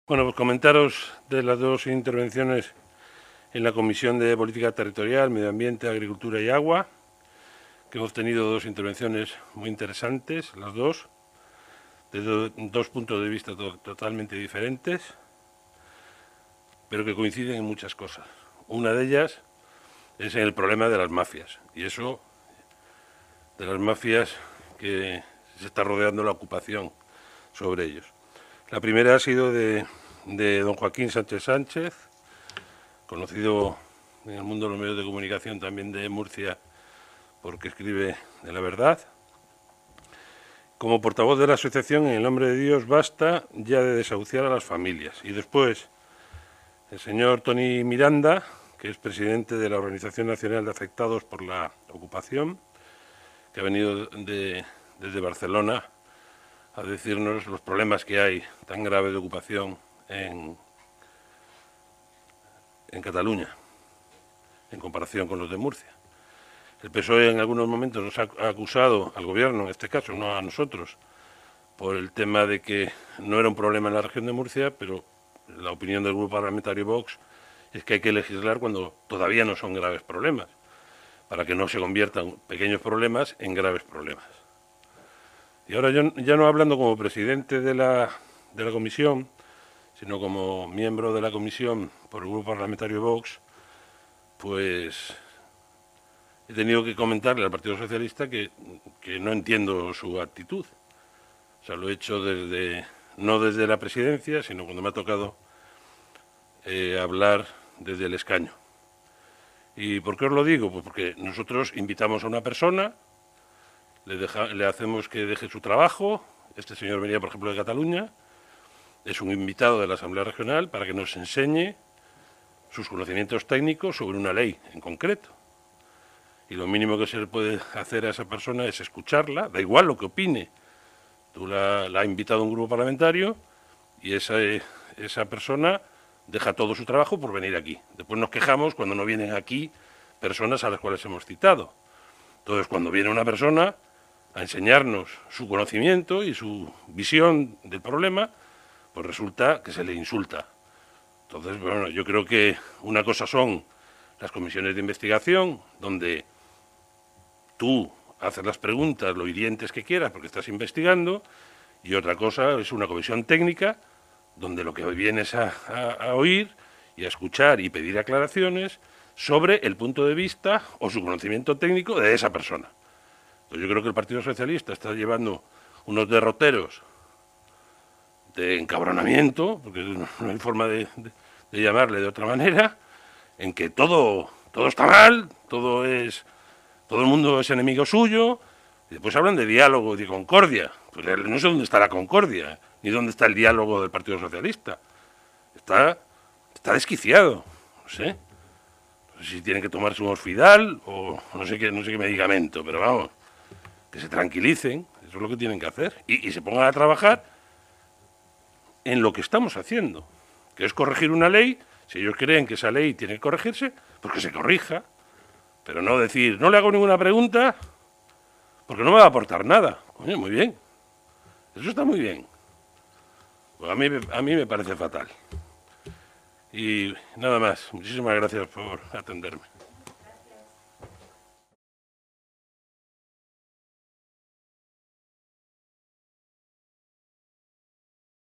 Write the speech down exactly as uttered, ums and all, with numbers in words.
Bueno, pues comentaros de las dos intervenciones en la Comisión de Política Territorial, Medio Ambiente, Agricultura y Agua, que hemos tenido dos intervenciones muy interesantes, las dos, desde dos puntos de vista to totalmente diferentes, pero que coinciden en muchas cosas. Una de ellas es en el problema de las mafias, y eso, de las mafias que se está rodeando la ocupación sobre ellos. La primera ha sido de, de don Joaquín Sánchez Sánchez, conocido en el mundo de los medios de comunicación también de Murcia, porque escribe de La Verdad. Como portavoz de la asociación En el nombre de Dios basta ya de desahuciar a las familias. Y después el señor Toni Miranda, que es presidente de la Organización Nacional de Afectados por la Ocupación, que ha venido de, desde Barcelona a decirnos los problemas que hay tan graves de ocupación en, en Cataluña, en comparación con los de Murcia. El P S O E en algunos momentos nos ha acusado al gobierno, en este caso, no a nosotros, por el tema de que no era un problema en la región de Murcia, pero la opinión del grupo parlamentario Vox es que hay que legislar cuando todavía no son graves problemas, para que no se conviertan pequeños problemas en graves problemas. Y ahora yo ya no hablando como presidente de la, de la comisión, sino como miembro de la comisión por el grupo parlamentario Vox, pues he tenido que comentarle al Partido Socialista que, que no entiendo su actitud. O sea, lo he hecho desde, no desde la presidencia, sino cuando me ha tocado eh, hablar desde el escaño. ¿Y por qué os lo digo? Pues porque nosotros invitamos a una persona, le, deja, le hacemos que deje su trabajo. Este señor venía, por ejemplo, de Cataluña, es un invitado de la Asamblea Regional para que nos enseñe sus conocimientos técnicos sobre una ley en concreto. Y lo mínimo que se le puede hacer a esa persona es escucharla, da igual lo que opine. Tú la, la ha invitado a un grupo parlamentario y esa, esa persona deja todo su trabajo por venir aquí. Después nos quejamos cuando no vienen aquí personas a las cuales hemos citado. Entonces, cuando viene una persona a enseñarnos su conocimiento y su visión del problema, pues resulta que se le insulta. Entonces, bueno, yo creo que una cosa son las comisiones de investigación, donde tú haces las preguntas, lo hirientes que quieras, porque estás investigando, y otra cosa es una comisión técnica, donde lo que vienes a, a, a oír y a escuchar y pedir aclaraciones sobre el punto de vista o su conocimiento técnico de esa persona. Entonces yo creo que el Partido Socialista está llevando unos derroteros de encabronamiento, porque no hay forma de, de, de llamarle de otra manera, en que todo, todo está mal, todo es, todo el mundo es enemigo suyo, y después hablan de diálogo y de concordia. Pues no sé dónde está la concordia, ni dónde está el diálogo del Partido Socialista. Está, está desquiciado, no sé. No sé si tienen que tomarse un Orfidal o no sé qué, no sé qué medicamento, pero vamos, que se tranquilicen, eso es lo que tienen que hacer, y, y se pongan a trabajar en lo que estamos haciendo, que es corregir una ley. Si ellos creen que esa ley tiene que corregirse, pues que se corrija, pero no decir, no le hago ninguna pregunta porque no me va a aportar nada. Coño, muy bien, eso está muy bien. Pues a mí, a mí me parece fatal. Y nada más, muchísimas gracias por atenderme.